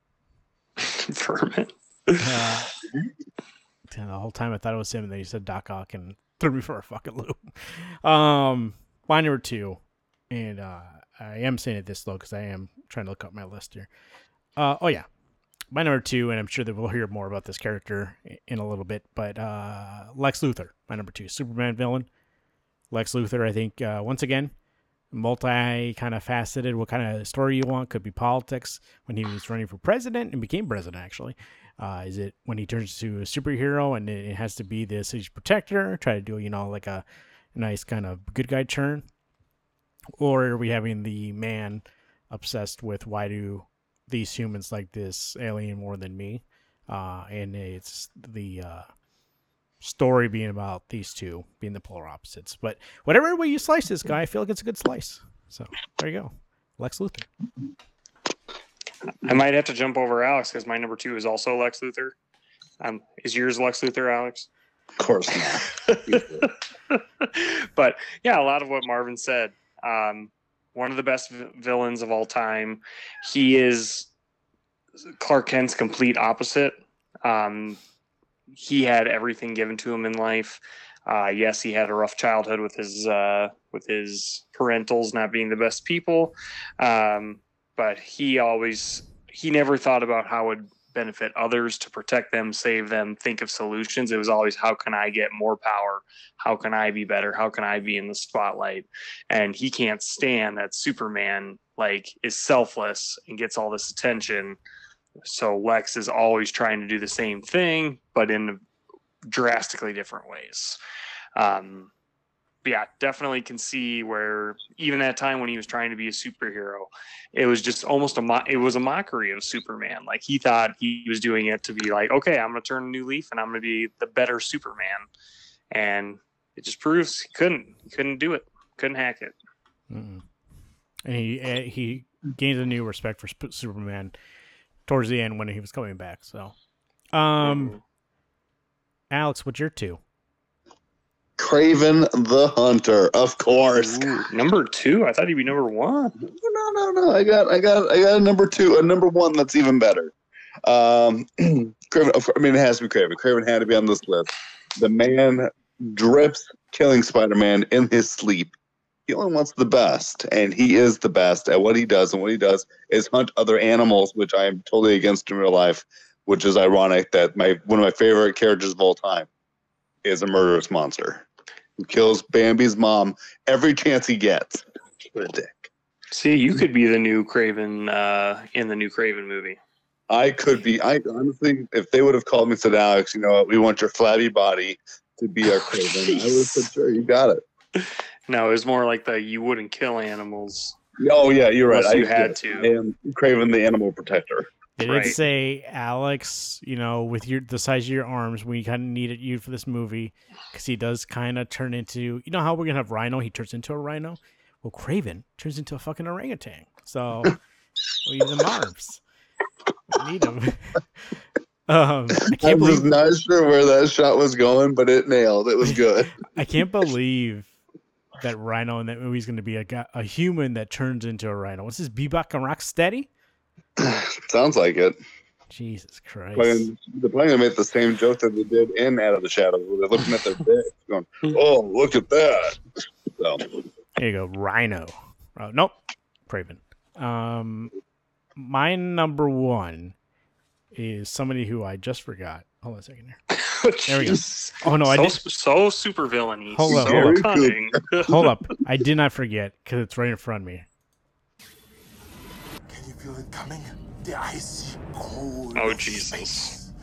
The whole time I thought it was him, and then you said Doc Ock and threw me for a fucking loop. My number 2, and I am saying it this slow because I am trying to look up my list here. Oh yeah, my number 2, and I'm sure that we'll hear more about this character in a little bit, but Lex Luthor, my number 2, Superman villain. Lex Luthor, I think, once again, multi kind of faceted. What kind of story you want? Could be politics, when he was running for president and became president, actually. Is it when he turns to a superhero and it has to be the city's protector, try to do, like a nice kind of good guy turn? Or are we having the man obsessed with, why do these humans like this alien more than me? And it's the story being about these two being the polar opposites. But whatever way you slice this guy, I feel like it's a good slice. So there you go. Lex Luthor. I might have to jump over Alex because my number 2 is also Lex Luthor. Is yours Lex Luthor, Alex? Of course not. But yeah, a lot of what Marvin said. One of the best villains of all time. He is Clark Kent's complete opposite. He had everything given to him in life. Yes, he had a rough childhood with his parentals not being the best people, but he never thought about how it would benefit others, to protect them, save them, think of solutions. It was always, how can I get more power? How can I be better? How can I be in the spotlight? And he can't stand that Superman is selfless and gets all this attention. So Lex is always trying to do the same thing, but in drastically different ways. Yeah, definitely can see where even that time when he was trying to be a superhero, it was just almost it was a mockery of Superman. Like, he thought he was doing it to be like, okay, I'm going to turn a new leaf and I'm going to be the better Superman. And it just proves he couldn't do it. Couldn't hack it. Mm-mm. And he gained a new respect for Superman towards the end when he was coming back. So, Alex, what's your 2? Kraven the Hunter, of course. Ooh, number 2? I thought he'd be number 1. No. I got a number 2, a number 1 that's even better. Kraven. I mean, it has to be Kraven. Kraven had to be on this list. The man drips killing Spider-Man in his sleep. He only wants the best, and he is the best at what he does. And what he does is hunt other animals, which I am totally against in real life. Which is ironic that one of my favorite characters of all time is a murderous monster who kills Bambi's mom every chance he gets. What a dick. See, you could be the new Kraven in the new Kraven movie. I could be. I honestly, if they would have called me and said, Alex, you know what, we want your flabby body to be our Kraven, I would have said, sure, you got it. No, it was more like you wouldn't kill animals. Oh, yeah, you're right. You had to. I am Kraven the animal protector. They did say, Alex, with the size of your arms, we kind of needed you for this movie, because he does kind of turn into, how we're going to have Rhino? He turns into a rhino. Well, Kraven turns into a fucking orangutan. So we use them arms. We need them. I was not sure where that shot was going, but it nailed. It was good. I can't believe that Rhino in that movie is going to be a human that turns into a rhino. What's this, Bebop and Rocksteady? Sounds like it. Jesus Christ. They're probably going to make the same joke that they did in Out of the Shadows, where they're looking at their dicks going, oh, look at that. So. There you go, Rhino. Nope, Kraven. My number 1 is somebody who I just forgot. Hold on a second here. There we go. Oh, no, I did. So super villainy. Hold up. So cunning. Hold up. I did not forget, because it's right in front of me. Can you feel it coming? The icy cold. Oh, Jesus.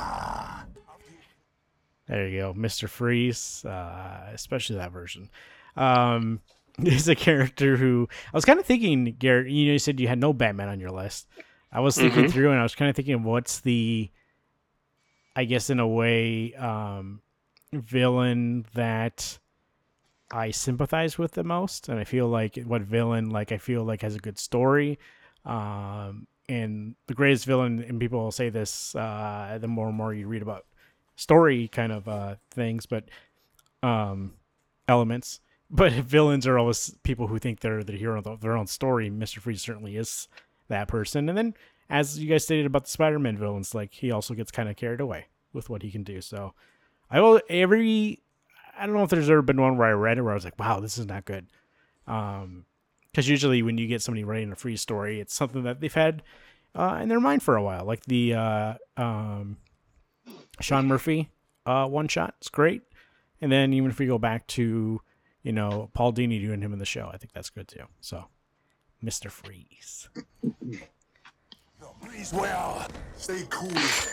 There you go, Mr. Freeze, especially that version. He's a character who I was kind of thinking, Garrett, you said you had no Batman on your list. I was thinking through, and I was kind of thinking, what's the, I guess in a way, villain that I sympathize with the most, and I feel like what villain I feel like has a good story. And the greatest villain, and people will say this the more and more you read about story kind of things, but elements. But villains are always people who think they're the hero of their own story. Mr. Freeze certainly is that person. And then, as you guys stated about the Spider-Man villains, he also gets kind of carried away with what he can do. So I don't know if there's ever been one where I read it where I was like, wow, this is not good. Because usually when you get somebody writing a Freeze story, it's something that they've had in their mind for a while. Like the Sean Murphy one shot. It's great. And then even if we go back to, Paul Dini doing him in the show, I think that's good too. So, Mr. Freeze. Freeze well. Stay cool.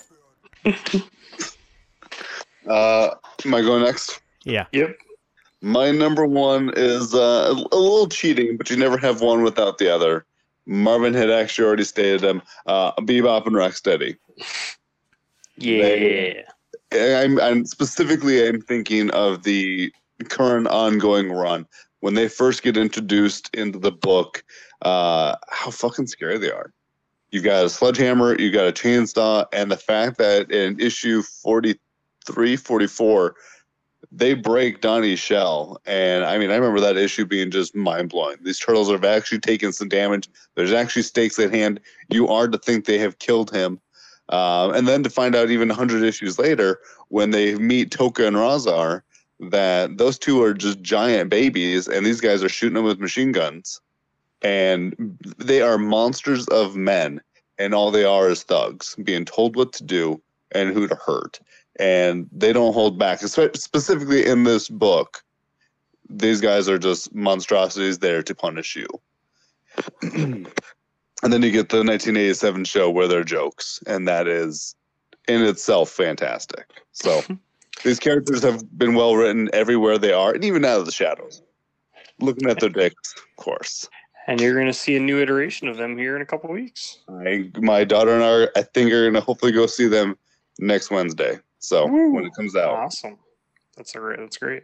Am I going next? Yeah. Yep. My number 1 is a little cheating, but you never have one without the other. Marvin had actually already stated them. Bebop and Rocksteady. Yeah. I'm thinking of the current ongoing run. When they first get introduced into the book, how fucking scary they are. You got a sledgehammer, you got a chainsaw, and the fact that in issue 43, 44, they break Donnie's shell. And I mean, I remember that issue being just mind blowing. These turtles have actually taken some damage. There's actually stakes at hand. You are to think they have killed him. And then to find out even 100 issues later, when they meet Toka and Razar, that those two are just giant babies, and these guys are shooting them with machine guns. And they are monsters of men, and all they are is thugs being told what to do and who to hurt. And they don't hold back. Specifically in this book, these guys are just monstrosities there to punish you. And then you get the 1987 show where they're jokes, and that is in itself fantastic. So these characters have been well written everywhere they are, and even out of the shadows. Looking at their dicks, of course. And you're going to see a new iteration of them here in a couple of weeks. My daughter and I think, are going to hopefully go see them next Wednesday. So when it comes out. Awesome. That's great.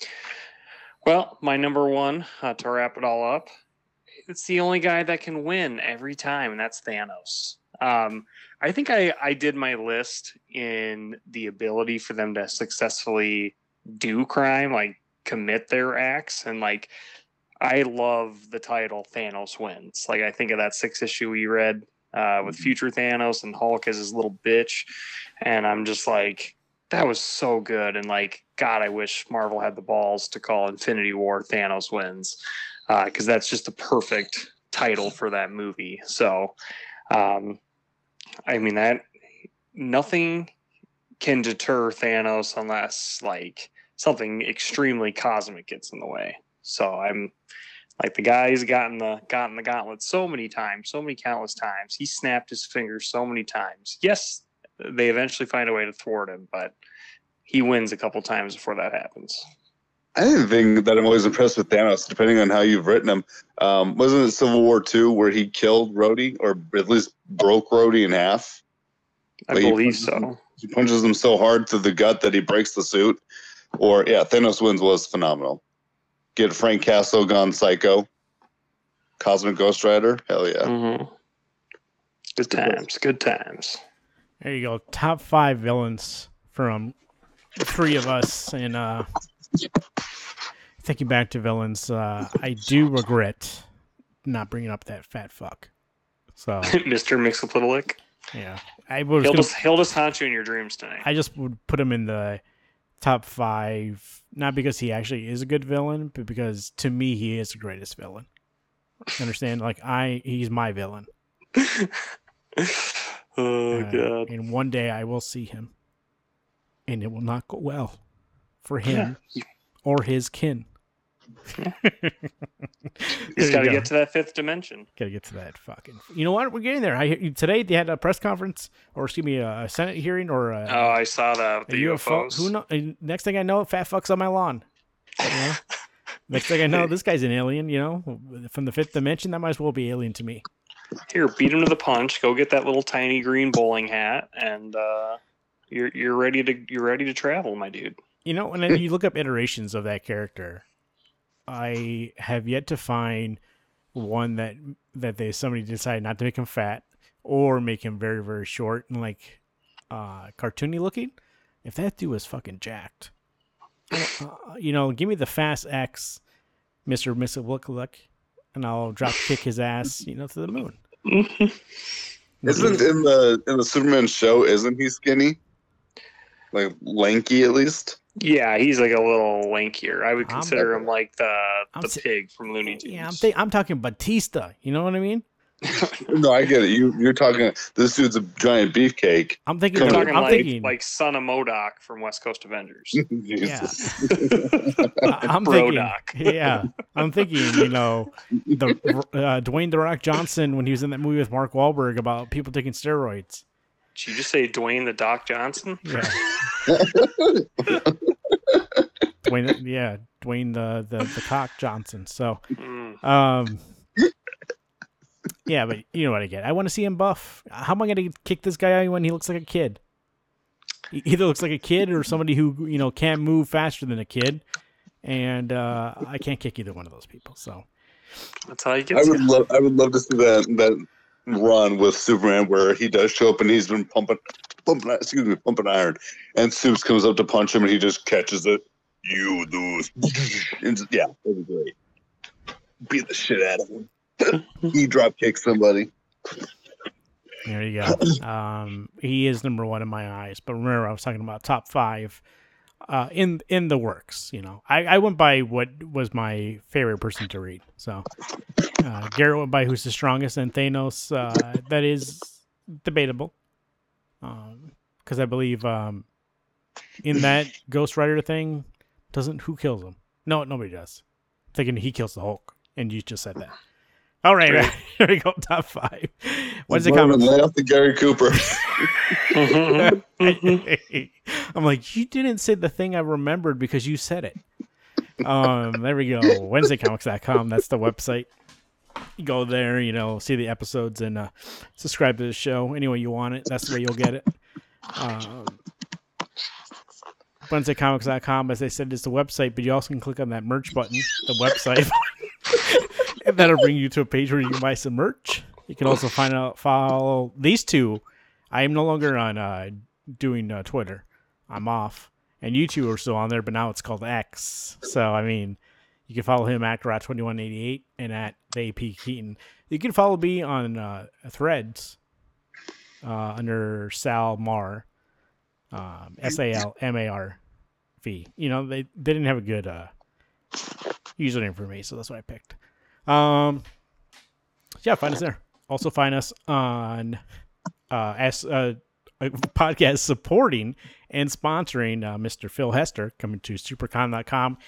Well, my number one, to wrap it all up, it's the only guy that can win every time, and that's Thanos. I think I did my list in the ability for them to successfully do crime, like commit their acts, and like I love the title Thanos Wins. Like I think of that 6-issue we read with future Thanos and Hulk as his little bitch, and I'm just like, that was so good. And like, God, I wish Marvel had the balls to call Infinity War Thanos Wins, because that's just the perfect title for that movie. So, I mean, that nothing can deter Thanos unless like something extremely cosmic gets in the way. So I'm like, the guy's gotten the gauntlet so many times, so many countless times. He snapped his fingers so many times. Yes, they eventually find a way to thwart him, but he wins a couple times before that happens. I didn't think that I'm always impressed with Thanos, depending on how you've written him. Wasn't it Civil War II where he killed Rhodey, or at least broke Rhodey in half? I believe so. He punches him so hard through the gut that he breaks the suit. Or, yeah, Thanos Wins was phenomenal. Get Frank Castle gone psycho. Cosmic Ghost Rider. Hell yeah. Mm-hmm. Good times. There you go. Top 5 villains from the 3 of us. And thinking back to villains, I do regret not bringing up that fat fuck. So Mr. Mxyzptlk. Yeah. He'll just haunt you in your dreams tonight. I just would put him in the top 5, not because he actually is a good villain, but because to me he is the greatest villain. Understand? Like he's my villain. God. And one day I will see him, and it will not go well for him or his kin. He's got to get to that 5th dimension. Got to get to that fucking. You know what? We're getting there. Today they had a press conference, or excuse me, a Senate hearing, or I saw that. The UFOs. Who know? Next thing I know, fat fuck's on my lawn. You know? Next thing I know, this guy's an alien. You know, from the 5th dimension. That might as well be alien to me. Here, beat him to the punch. Go get that little tiny green bowling hat, and you're ready to travel, my dude. You know, when you look up iterations of that character, I have yet to find one that somebody decided not to make him fat or make him very, very short and like cartoony looking. If that dude was fucking jacked, give me the Fast X, Mr. Mxyzptlk, and I'll drop kick his ass, to the moon. Isn't in the Superman show? Isn't he skinny? Like lanky, at least. Yeah, he's like a little lankier. I would consider him like the pig from Looney Tunes. Yeah, I'm talking Batista. You know what I mean? No, I get it. You're talking. This dude's a giant beefcake. I'm thinking. Like Son of MODOK from West Coast Avengers. Jesus. I'm Bro-Doc. thinking. Yeah, I'm thinking. The Dwayne The Rock Johnson when he was in that movie with Mark Wahlberg about people taking steroids. Did you just say Dwayne the Doc Johnson? Yeah. Dwayne the Cock Johnson. So, yeah, but you know what I get. I want to see him buff. How am I going to kick this guy out when he looks like a kid? He either looks like a kid or somebody who can't move faster than a kid, and I can't kick either one of those people. So that's how you get. I would love to see run with Superman where he does show up and he's been pumping iron, and Supes comes up to punch him and he just catches it. You lose. Yeah, that'd be great. Beat the shit out of him. He drop kicks somebody. There you go. He is number one in my eyes. But remember, I was talking about top 5 in the works. You know, I went by what was my favorite person to read. So Garrett went by who's the strongest, and Thanos. That is debatable. Because I believe in that Ghost Rider thing, who kills him? No, nobody does. I'm thinking he kills the Hulk, and you just said that. All right, here we go. Top 5. What's the comment? Lay off the Gary Cooper. I'm like, you didn't say the thing I remembered because you said it. There we go. WednesdayComics.com. That's the website. You go there, see the episodes and subscribe to the show any way you want it. That's the way you'll get it. WednesdayComics.com, as I said, is the website, but you also can click on that merch button, the website. And that'll bring you to a page where you can buy some merch. You can also follow these two. I am no longer on doing Twitter. I'm off. And you two are still on there, but now it's called X. So, I mean, you can follow him at Rat2188 and at the AP Keaton. You can follow me on Threads under Sal Mar, SalMarv. They didn't have a good username for me, so that's what I picked. Find us there. Also find us on as a podcast supporting and sponsoring Mr. Phil Hester, coming to supercon.com,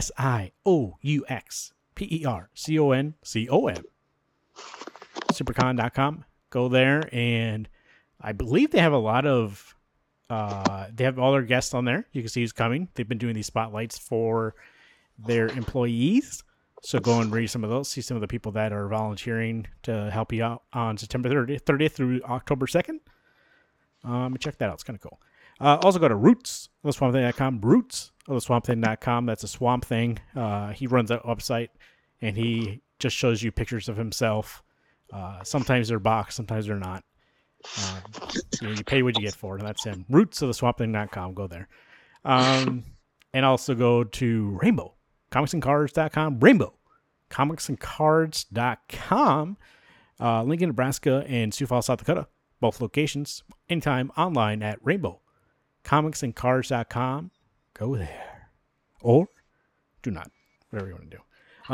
SIOUXPERCONCOM. Supercon.com. Go there, and I believe they have a lot of they have all their guests on there. You can see who's coming. They've been doing these spotlights for their employees. So go and read some of those. See some of the people that are volunteering to help you out on September 30th through October 2nd. Check that out. It's kind of cool. Also go to Roots of the SwampThing.com. Roots of the SwampThing.com. That's a Swamp Thing. He runs that website, and he just shows you pictures of himself. Sometimes they're boxed, sometimes they're not. You pay what you get for it, and that's him. Roots of the SwampThing.com. Go there. And also go to Rainbow. ComicsandCards.com. Rainbow. ComicsandCards.com. Lincoln, Nebraska, and Sioux Falls, South Dakota. Both locations. Anytime online at Rainbow. ComicsandCards.com. Go there. Or do not. Whatever you want to do.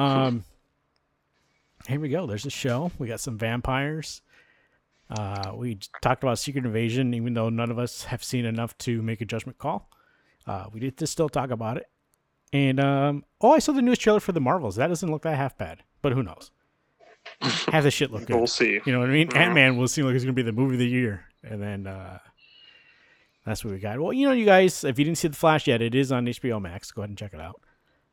Here we go. There's a show. We got some vampires. We talked about Secret Invasion, even though none of us have seen enough to make a judgment call. We did just still talk about it. And, I saw the newest trailer for the Marvels. That doesn't look that half bad, but who knows? Have the shit look good. We'll see. You know what I mean? Ant-Man will seem like it's going to be the movie of the year. And then, that's what we got. Well, you guys, if you didn't see The Flash yet, it is on HBO Max. Go ahead and check it out.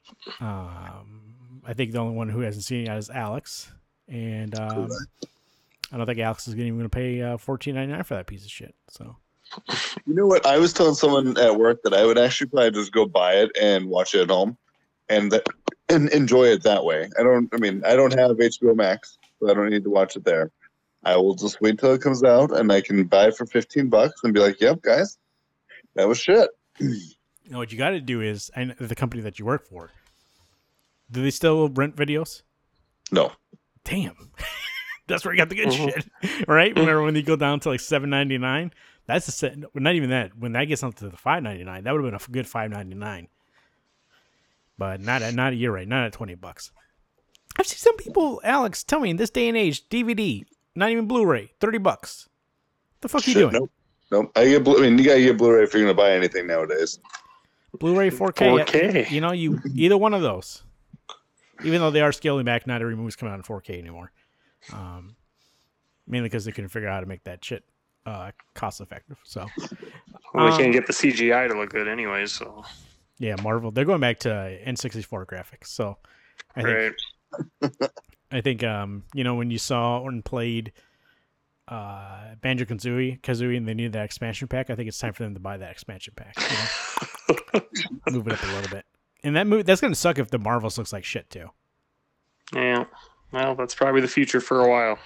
I think the only one who hasn't seen it yet is Alex. And, I don't think Alex is even going to pay $14.99 for that piece of shit. So. You know what? I was telling someone at work that I would actually probably just go buy it and watch it at home, and enjoy it that way. I don't have HBO Max, so I don't need to watch it there. I will just wait till it comes out, and I can buy it for $15 and be like, "Yep, guys, that was shit." What you got to do is, and the company that you work for, do they still rent videos? No. Damn, that's where you got the good shit, right? Remember when you go down to like $7.99? That's a set. Not even that. When that gets up to the $5.99, that would have been a good $5.99. But not a year right. Not at $20. I've seen some people. Alex, tell me, in this day and age, DVD, not even Blu-ray, $30. The fuck are you doing? Nope. You gotta get Blu-ray if you're gonna buy anything nowadays. Blu-ray 4K. 4K. You either one of those. Even though they are scaling back, not every movie's coming out in 4K anymore. Mainly because they couldn't figure out how to make that shit cost effective. So we can't get the CGI to look good anyways. So yeah, Marvel, they're going back to N64 graphics. So I think when you saw and played Banjo-Kazooie and they needed that expansion pack, I think it's time for them to buy that expansion pack. Move it up a little bit. And that's going to suck if the Marvels looks like shit too. Yeah. Well, that's probably the future for a while.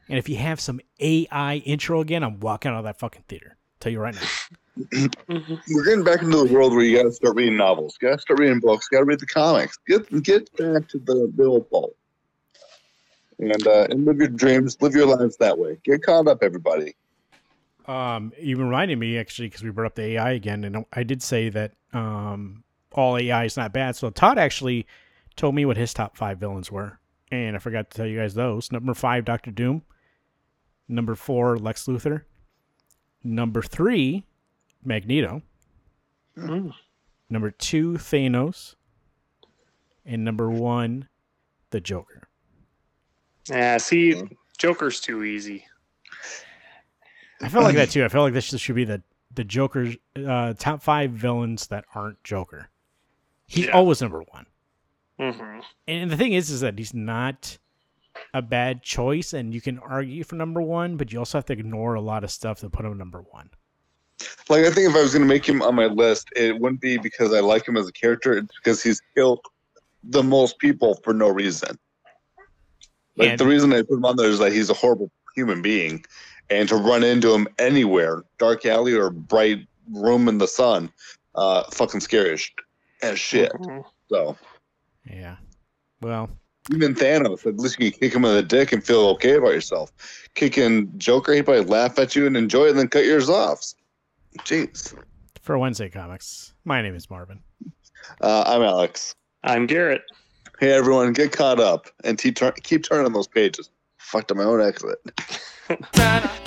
And if you have some AI intro again, I'm walking out of that fucking theater. Tell you right now. We're getting back into the world where you got to start reading novels, you got to start reading books, you got to read the comics. Get back to the old ball. And live your dreams, live your lives that way. Get caught up, everybody. You reminded me, actually, because we brought up the AI again, and I did say that all AI is not bad. So Todd actually told me what his top 5 villains were, and I forgot to tell you guys those. Number 5, Dr. Doom. Number 4, Lex Luthor. Number 3, Magneto. Number 2, Thanos. And number 1, the Joker. Yeah, see, Joker's too easy. I feel like that too. I feel like this should be the Joker's top 5 villains that aren't Joker. He's always number 1. Mm-hmm. And the thing is that he's not a bad choice, and you can argue for number 1, but you also have to ignore a lot of stuff to put him number 1. Like, I think if I was going to make him on my list, it wouldn't be because I like him as a character. It's because he's killed the most people for no reason. Like, the reason I put him on there is that he's a horrible human being. And to run into him anywhere, dark alley or bright room in the sun, fucking scary as shit. Mm-hmm. So, yeah. Well, even Thanos, at least you can kick him in the dick and feel okay about yourself. Kicking Joker, he'd probably laugh at you and enjoy it and then cut yours off. Jeez. For Wednesday Comics, my name is Marvin. I'm Alex. I'm Garrett. Hey, everyone, get caught up and keep turning those pages. Fucked up my own exit.